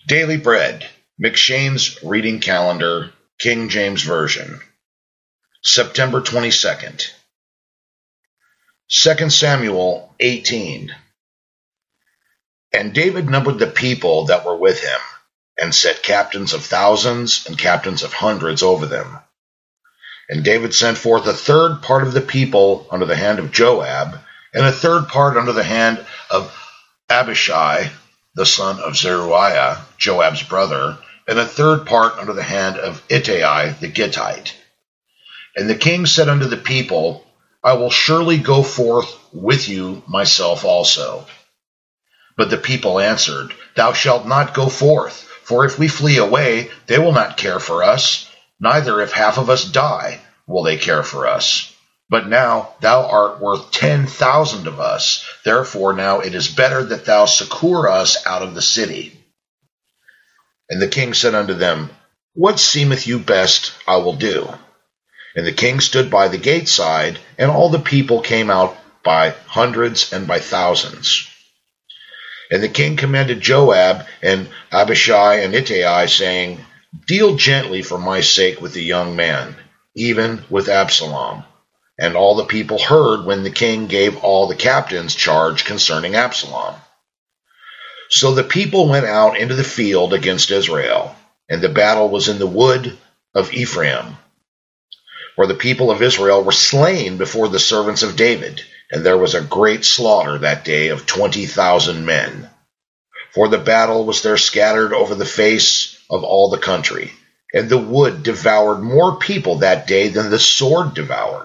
Daily Bread, McShane's Reading Calendar, King James Version, September 22nd. 2 Samuel 18. And David numbered the people that were with him, and set captains of thousands and captains of hundreds over them. And David sent forth a third part of the people under the hand of Joab, and a third part under the hand of Abishai, the son of Zeruiah, Joab's brother, and a third part under the hand of Ittai the Gittite. And the king said unto the people, I will surely go forth with you myself also. But the people answered, Thou shalt not go forth, for if we flee away, they will not care for us, neither if half of us die will they care for us. But now thou art worth 10,000 of us. Therefore now it is better that thou succour us out of the city. And the king said unto them, What seemeth you best, I will do. And the king stood by the gate side, and all the people came out by hundreds and by thousands. And the king commanded Joab and Abishai and Ittai, saying, Deal gently for my sake with the young man, even with Absalom. And all the people heard when the king gave all the captains charge concerning Absalom. So the people went out into the field against Israel, and the battle was in the wood of Ephraim. For the people of Israel were slain before the servants of David, and there was a great slaughter that day of 20,000 men. For the battle was there scattered over the face of all the country, and the wood devoured more people that day than the sword devoured.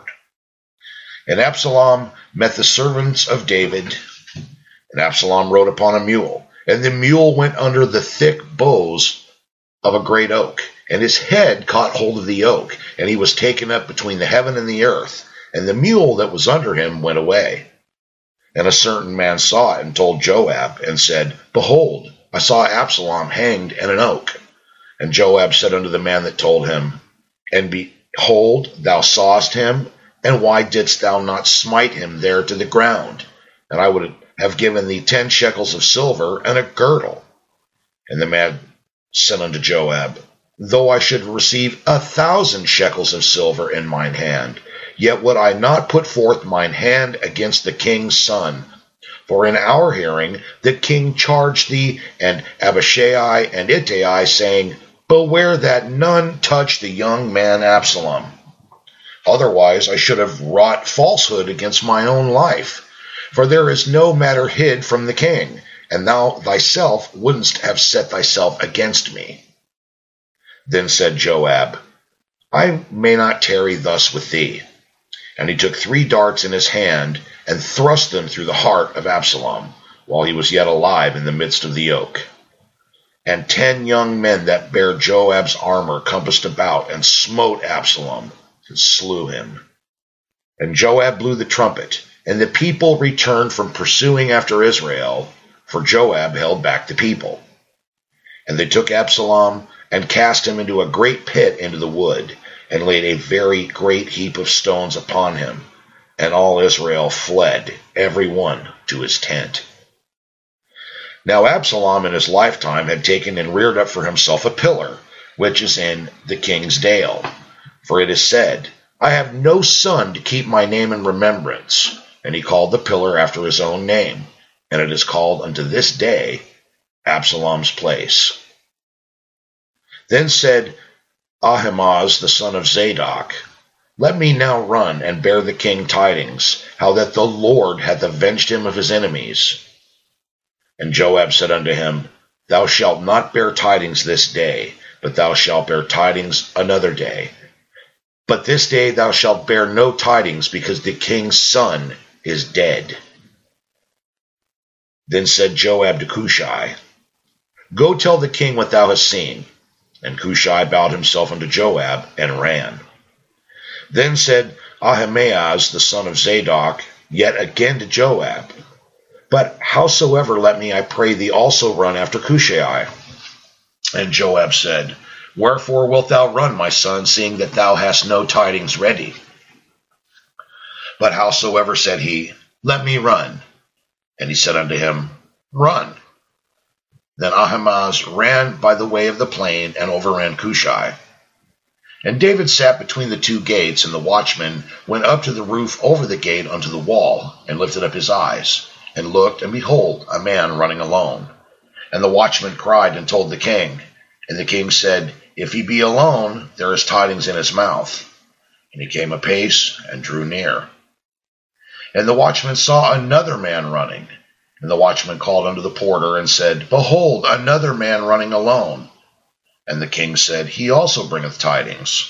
And Absalom met the servants of David, and Absalom rode upon a mule, and the mule went under the thick boughs of a great oak, and his head caught hold of the oak, and he was taken up between the heaven and the earth, and the mule that was under him went away. And a certain man saw it, and told Joab, and said, Behold, I saw Absalom hanged in an oak. And Joab said unto the man that told him, And behold, thou sawest him, and why didst thou not smite him there to the ground? And I would have given thee 10 shekels of silver and a girdle. And the man said unto Joab, Though I should receive 1,000 shekels of silver in mine hand, yet would I not put forth mine hand against the king's son. For in our hearing the king charged thee and Abishai and Ittai, saying, Beware that none touch the young man Absalom. Otherwise I should have wrought falsehood against mine own life. For there is no matter hid from the king, and thou thyself wouldst have set thyself against me. Then said Joab, I may not tarry thus with thee. And he took 3 darts in his hand, and thrust them through the heart of Absalom, while he was yet alive in the midst of the oak. And 10 young men that bare Joab's armor compassed about, and smote Absalom, and slew him. And Joab blew the trumpet, and the people returned from pursuing after Israel, for Joab held back the people. And they took Absalom, and cast him into a great pit into the wood, and laid a very great heap of stones upon him. And all Israel fled, every one to his tent. Now Absalom in his lifetime had taken and reared up for himself a pillar, which is in the king's dale. For it is said, I have no son to keep my name in remembrance. And he called the pillar after his own name, and it is called unto this day Absalom's place. Then said Ahimaaz the son of Zadok, Let me now run and bear the king tidings, how that the Lord hath avenged him of his enemies. And Joab said unto him, Thou shalt not bear tidings this day, but thou shalt bear tidings another day. But this day thou shalt bear no tidings, because the king's son is dead. Then said Joab to Cushai, Go tell the king what thou hast seen. And Cushai bowed himself unto Joab, and ran. Then said Ahimaaz the son of Zadok yet again to Joab, But howsoever let me, I pray thee, also run after Cushai. And Joab said, Wherefore wilt thou run, my son, seeing that thou hast no tidings ready? But howsoever, said he, let me run. And he said unto him, Run. Then Ahimaaz ran by the way of the plain and overran Cushai. And David sat between the two gates, and the watchman went up to the roof over the gate unto the wall, and lifted up his eyes, and looked, and behold, a man running alone. And the watchman cried and told the king. And the king said, If he be alone, there is tidings in his mouth. And he came apace and drew near. And the watchman saw another man running. And the watchman called unto the porter and said, Behold, another man running alone. And the king said, He also bringeth tidings.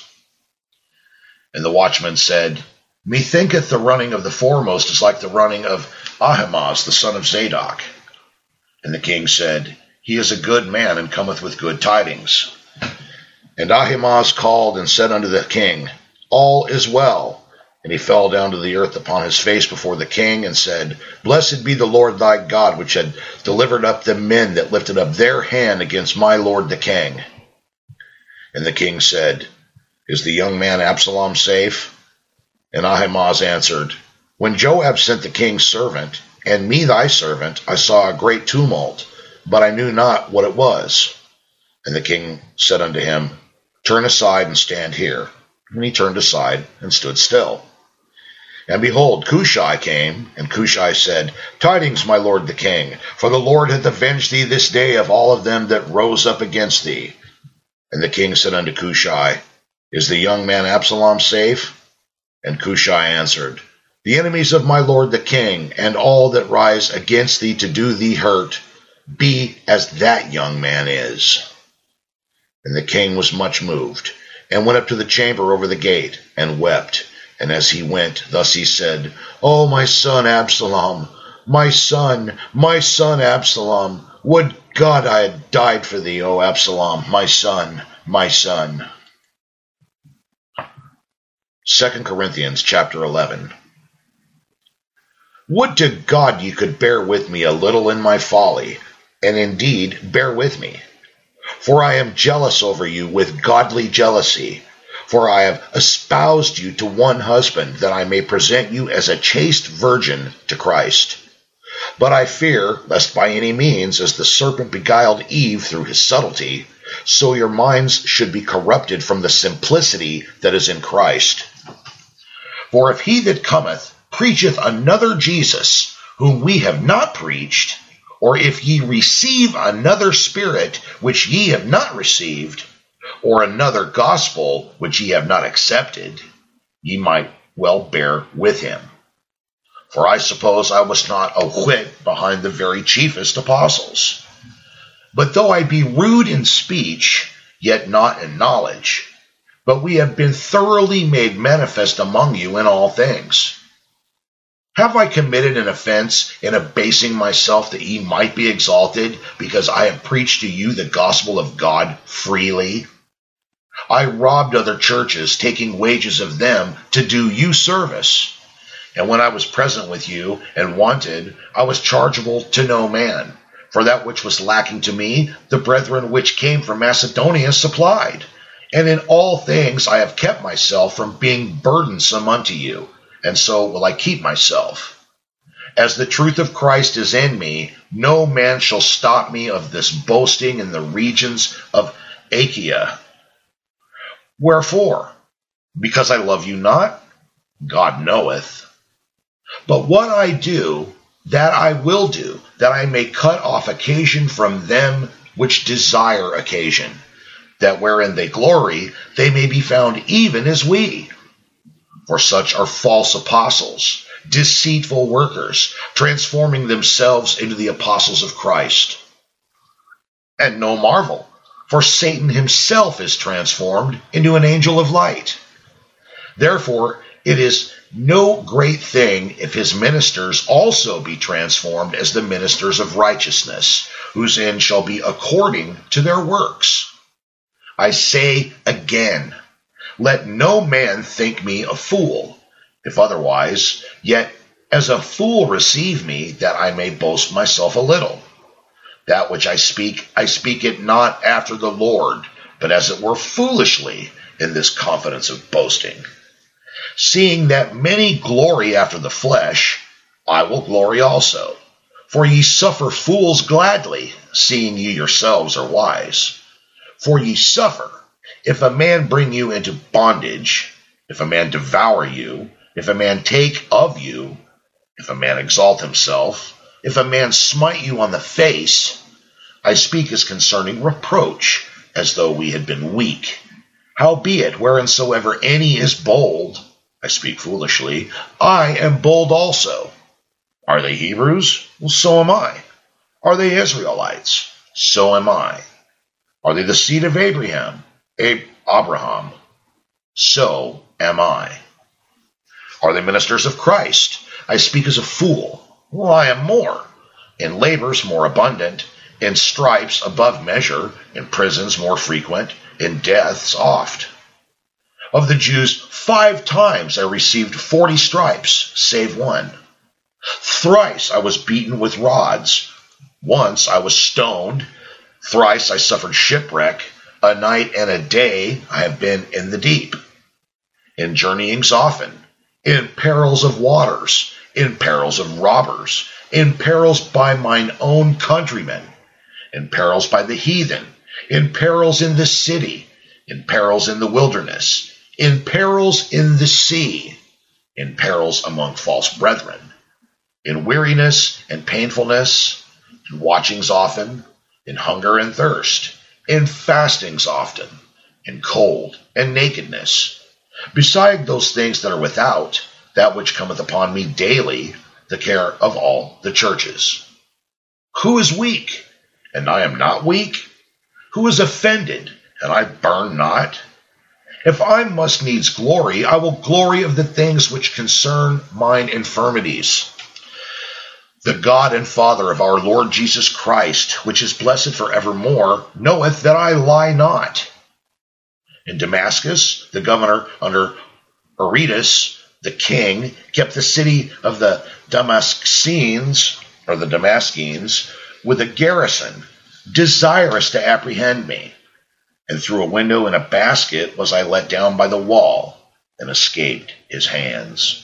And the watchman said, Methinketh the running of the foremost is like the running of Ahimaaz the son of Zadok. And the king said, He is a good man, and cometh with good tidings. And Ahimaaz called and said unto the king, All is well. And he fell down to the earth upon his face before the king, and said, Blessed be the Lord thy God, which had delivered up the men that lifted up their hand against my lord the king. And the king said, Is the young man Absalom safe? And Ahimaaz answered, When Joab sent the king's servant, and me thy servant, I saw a great tumult, but I knew not what it was. And the king said unto him, Turn aside and stand here. And he turned aside and stood still. And behold, Cushai came, and Cushai said, Tidings, my lord the king, for the Lord hath avenged thee this day of all of them that rose up against thee. And the king said unto Cushai, Is the young man Absalom safe? And Cushai answered, The enemies of my lord the king, and all that rise against thee to do thee hurt, be as that young man is. And the king was much moved, and went up to the chamber over the gate, and wept. And as he went, thus he said, O my son Absalom, my son Absalom, would God I had died for thee, O Absalom, my son, my son. 2 Corinthians chapter 11. Would to God ye could bear with me a little in my folly, and indeed bear with me. For I am jealous over you with godly jealousy. For I have espoused you to one husband, that I may present you as a chaste virgin to Christ. But I fear, lest by any means, as the serpent beguiled Eve through his subtlety, so your minds should be corrupted from the simplicity that is in Christ. For if he that cometh preacheth another Jesus, whom we have not preached, or if ye receive another spirit, which ye have not received, or another gospel which ye have not accepted, ye might well bear with him. For I suppose I was not a whit behind the very chiefest apostles. But though I be rude in speech, yet not in knowledge, but we have been thoroughly made manifest among you in all things. Have I committed an offense in abasing myself that ye might be exalted, because I have preached to you the gospel of God freely? I robbed other churches, taking wages of them to do you service. And when I was present with you and wanted, I was chargeable to no man. For that which was lacking to me, the brethren which came from Macedonia supplied. And in all things I have kept myself from being burdensome unto you, and so will I keep myself. As the truth of Christ is in me, no man shall stop me of this boasting in the regions of Achaia. Wherefore? Because I love you not? God knoweth. But what I do, that I will do, that I may cut off occasion from them which desire occasion, that wherein they glory, they may be found even as we. For such are false apostles, deceitful workers, transforming themselves into the apostles of Christ. And no marvel, for Satan himself is transformed into an angel of light. Therefore, it is no great thing if his ministers also be transformed as the ministers of righteousness, whose end shall be according to their works. I say again, let no man think me a fool. If otherwise, yet as a fool receive me, that I may boast myself a little. That which I speak it not after the Lord, but as it were foolishly, in this confidence of boasting. Seeing that many glory after the flesh, I will glory also. For ye suffer fools gladly, seeing ye yourselves are wise. For ye suffer, if a man bring you into bondage, if a man devour you, if a man take of you, if a man exalt himself, if a man smite you on the face. I speak as concerning reproach, as though we had been weak. Howbeit, whereinsoever any is bold, I speak foolishly, I am bold also. Are they Hebrews? Well, so am I. Are they Israelites? So am I. Are they the seed of Abraham? Abraham? So am I. Are they ministers of Christ? I speak as a fool. Well, I am more. In labors more abundant, in stripes above measure, in prisons more frequent, in deaths oft. Of the Jews 5 times I received 40 stripes, save one. Thrice I was beaten with rods. Once I was stoned. Thrice I suffered shipwreck. A night and a day I have been in the deep. In journeyings often, in perils of waters, in perils of robbers, in perils by mine own countrymen, in perils by the heathen, in perils in the city, in perils in the wilderness, in perils in the sea, in perils among false brethren, in weariness and painfulness, in watchings often, in hunger and thirst, in fastings often, in cold and nakedness. Beside those things that are without, that which cometh upon me daily, the care of all the churches. Who is weak, and I am not weak? Who is offended, and I burn not? If I must needs glory, I will glory of the things which concern mine infirmities. The God and Father of our Lord Jesus Christ, which is blessed for evermore, knoweth that I lie not. In Damascus, the governor under Aretas, the king, kept the city of the Damascenes, with a garrison, desirous to apprehend me. And through a window in a basket was I let down by the wall, and escaped his hands.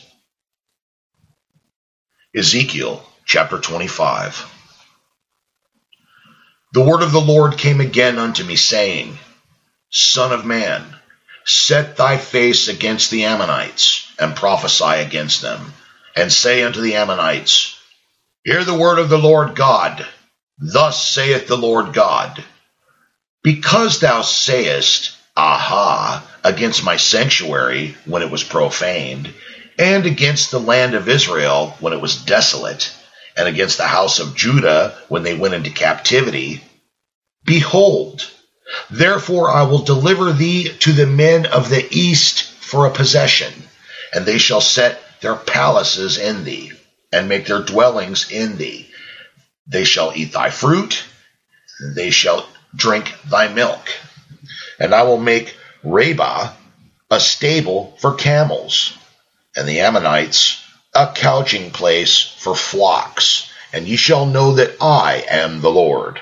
Ezekiel chapter 25. The word of the Lord came again unto me, saying, Son of man, set thy face against the Ammonites, and prophesy against them, and say unto the Ammonites, Hear the word of the Lord God. Thus saith the Lord God, Because thou sayest, Aha, against my sanctuary when it was profaned, and against the land of Israel when it was desolate, and against the house of Judah when they went into captivity, behold, therefore I will deliver thee to the men of the east for a possession, and they shall set their palaces in thee, and make their dwellings in thee. They shall eat thy fruit, and they shall drink thy milk. And I will make Rabbah a stable for camels, and the Ammonites a couching place for flocks, and ye shall know that I am the Lord.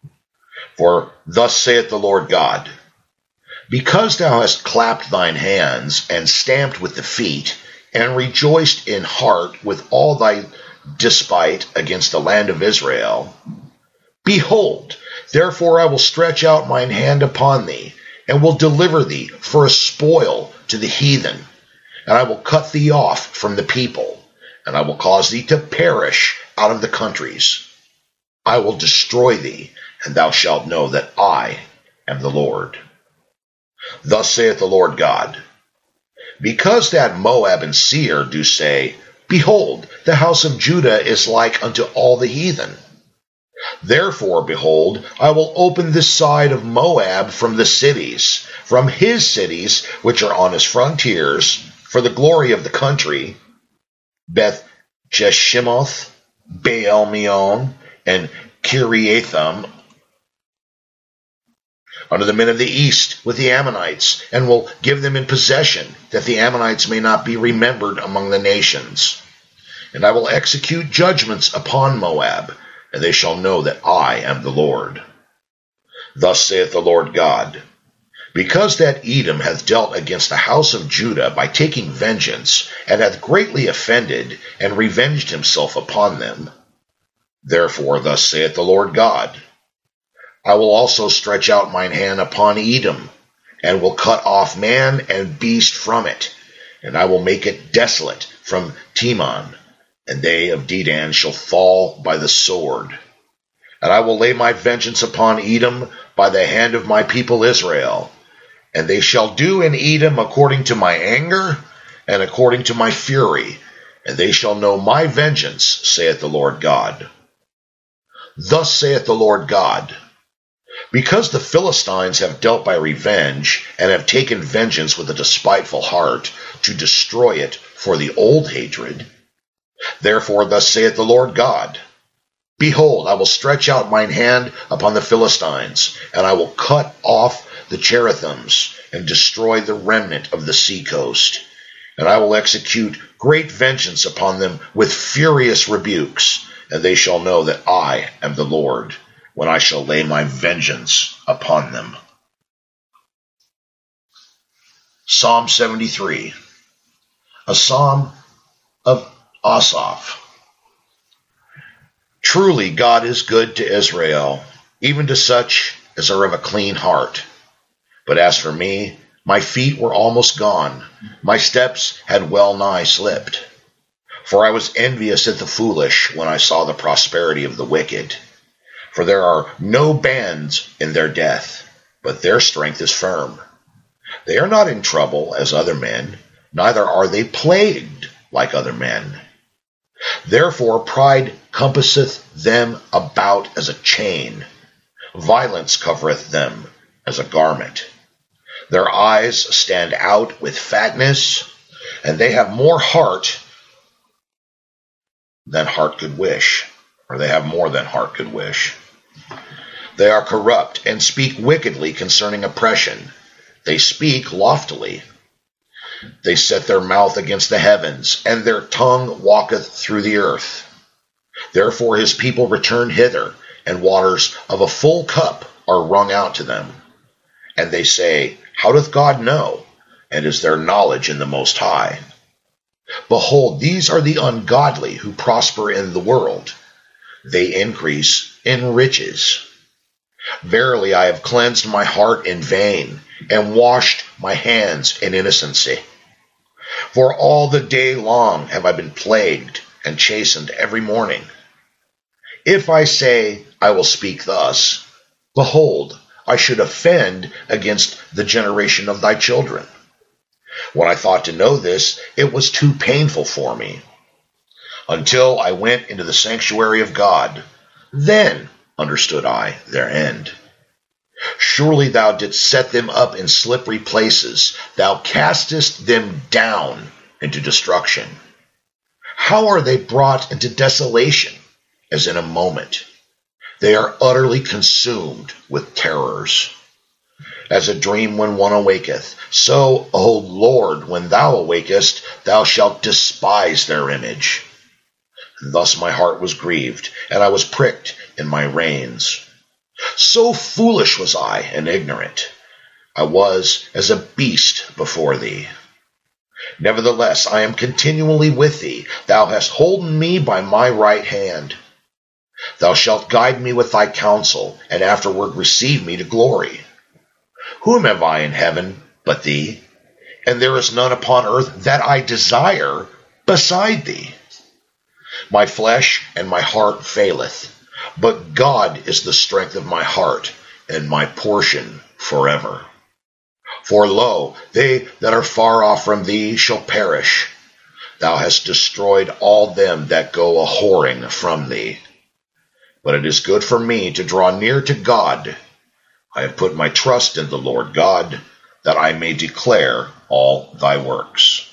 For thus saith the Lord God, Because thou hast clapped thine hands, and stamped with the feet, and rejoiced in heart with all thy despite against the land of Israel, behold, therefore I will stretch out mine hand upon thee, and will deliver thee for a spoil to the heathen, and I will cut thee off from the people, and I will cause thee to perish out of the countries. I will destroy thee, and thou shalt know that I am the Lord. Thus saith the Lord God, Because that Moab and Seir do say, Behold, the house of Judah is like unto all the heathen. Therefore, behold, I will open this side of Moab from the cities, from his cities which are on his frontiers, for the glory of the country, Beth Jeshimoth, Baal Meon, and Kiriathim, unto the men of the east with the Ammonites, and will give them in possession, that the Ammonites may not be remembered among the nations. And I will execute judgments upon Moab, and they shall know that I am the Lord. Thus saith the Lord God, Because that Edom hath dealt against the house of Judah by taking vengeance, and hath greatly offended, and revenged himself upon them, Therefore thus saith the Lord God, I will also stretch out mine hand upon Edom, and will cut off man and beast from it, and I will make it desolate from Teman, and they of Dedan shall fall by the sword. And I will lay my vengeance upon Edom by the hand of my people Israel, and they shall do in Edom according to my anger and according to my fury, and they shall know my vengeance, saith the Lord God. Thus saith the Lord God, because the Philistines have dealt by revenge, and have taken vengeance with a despiteful heart, to destroy it for the old hatred, therefore thus saith the Lord God, behold, I will stretch out mine hand upon the Philistines, and I will cut off the cherethims, and destroy the remnant of the sea coast. And I will execute great vengeance upon them with furious rebukes, and they shall know that I am the Lord, when I shall lay my vengeance upon them. Psalm 73, a psalm of Asaph. Truly God is good to Israel, even to such as are of a clean heart. But as for me, my feet were almost gone, my steps had well nigh slipped. For I was envious at the foolish when I saw the prosperity of the wicked. For there are no bands in their death, but their strength is firm. They are not in trouble as other men, neither are they plagued like other men. Therefore pride compasseth them about as a chain. Violence covereth them as a garment. Their eyes stand out with fatness, and they have more heart than heart could wish, or they have more than heart could wish. They are corrupt and speak wickedly concerning oppression. They speak loftily. They set their mouth against the heavens, and their tongue walketh through the earth. Therefore his people return hither, and waters of a full cup are wrung out to them. And they say, how doth God know? And is there knowledge in the Most High? Behold, these are the ungodly who prosper in the world. They increase in riches. Verily I have cleansed my heart in vain, and washed my hands in innocency. For all the day long have I been plagued and chastened every morning. If I say, I will speak thus, behold, I should offend against the generation of thy children. When I thought to know this, it was too painful for me. Until I went into the sanctuary of God, then understood I their end. Surely thou didst set them up in slippery places. Thou castest them down into destruction. How are they brought into desolation, as in a moment? They are utterly consumed with terrors. As a dream when one awaketh, so, O Lord, when thou awakest, thou shalt despise their image. And thus my heart was grieved, and I was pricked in my reins. So foolish was I and ignorant. I was as a beast before thee. Nevertheless, I am continually with thee. Thou hast holden me by my right hand. Thou shalt guide me with thy counsel, and afterward receive me to glory. Whom have I in heaven but thee? And there is none upon earth that I desire beside thee. My flesh and my heart faileth, but God is the strength of my heart, and my portion forever. For lo, they that are far off from thee shall perish. Thou hast destroyed all them that go a-whoring from thee. But it is good for me to draw near to God. I have put my trust in the Lord God, that I may declare all thy works.